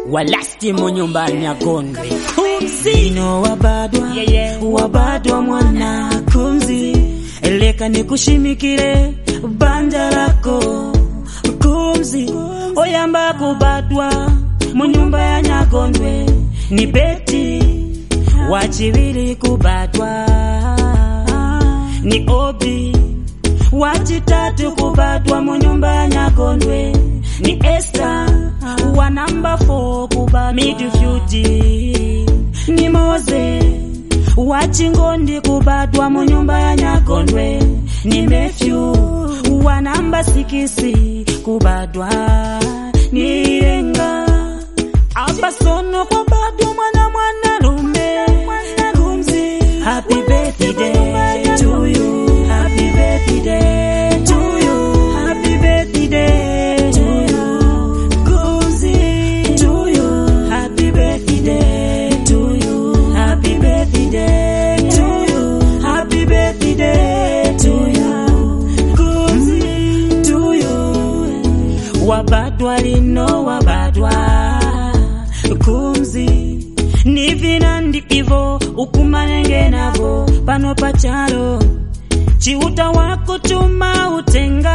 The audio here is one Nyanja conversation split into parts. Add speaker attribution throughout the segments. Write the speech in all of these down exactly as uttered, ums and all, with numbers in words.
Speaker 1: walasti munyumbani ya Gondwe. Kumzi no wabadwa, yeah, yeah. Wabadwa mwana kumzi, eleka nikushimikire banja lako kumzi. Oyamba kubadwa munyumba ya Nyagondwe ni Beti, wachibiri kubadwa ni Obi, wachitatu kubadwa munyumba ya Nyagondwe ni Esther, wa number four kubadwa midfield ni Moze, wachingondi kubadwa munyumba ya Nyagondwe ni Matthew, wa number six kubadwa ni Yenga. Apa sono kubadwa mwana mwana lume kumzi. Happy birthday to you, happy birthday to you, happy birthday to you kumzi, to you, happy birthday to you, happy birthday to you, happy birthday to you kumzi, to you. Wabadwa lino wabadwa kumzi, nivina ndikivo ukumanenge navo pano pacharo, chiuta wako tuma utenga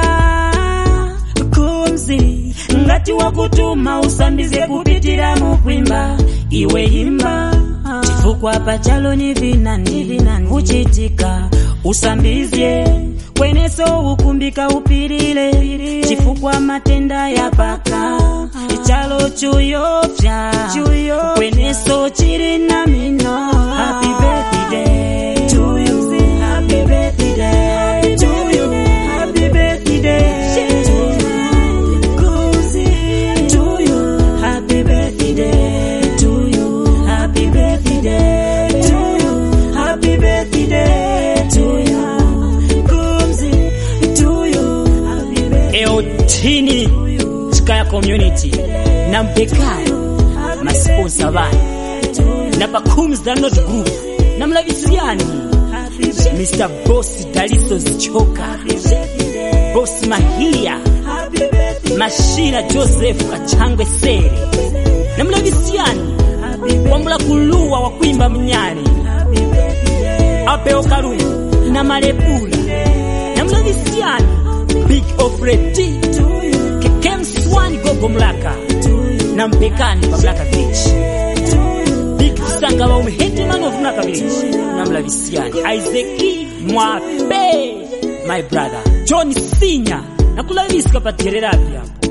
Speaker 1: kumzi, ngati wakutuma usambize kupitira mukwimba iwe imba, chifukwa pachalo nivina nivina uchitika usambizye kweneso ukumbika upirile, chifukwa matenda ya paka ichalo chuyopya kweneso chiri na mino. Happy birthday to you, happy birthday to you, happy birthday to you kuzi, to you, happy birthday to you, happy birthday to you, happy birthday to you kuzi, to you, happy birthday. Eotini Chikaya community na Mpekano masponsa bani na Pakumzi download group na Mlavisiani, Mister Boss Daliso Zichoka, Boss Mahia, Mashira Joseph Kachangwe Sere na Mlavisiani, Wambula Kuluwa wakuimba mnyani, Apeo Karungu na Malepula na Mlavisiani, Big Ofreti Kekem Swani Gogo Mlaka na Mpekani pa Mlaka Village, Big Sanga wa umehete man of Mlaka Village na Mlavisiani, Isaac Mwape my brother, John Sinya na Kulaviska patirera hapo.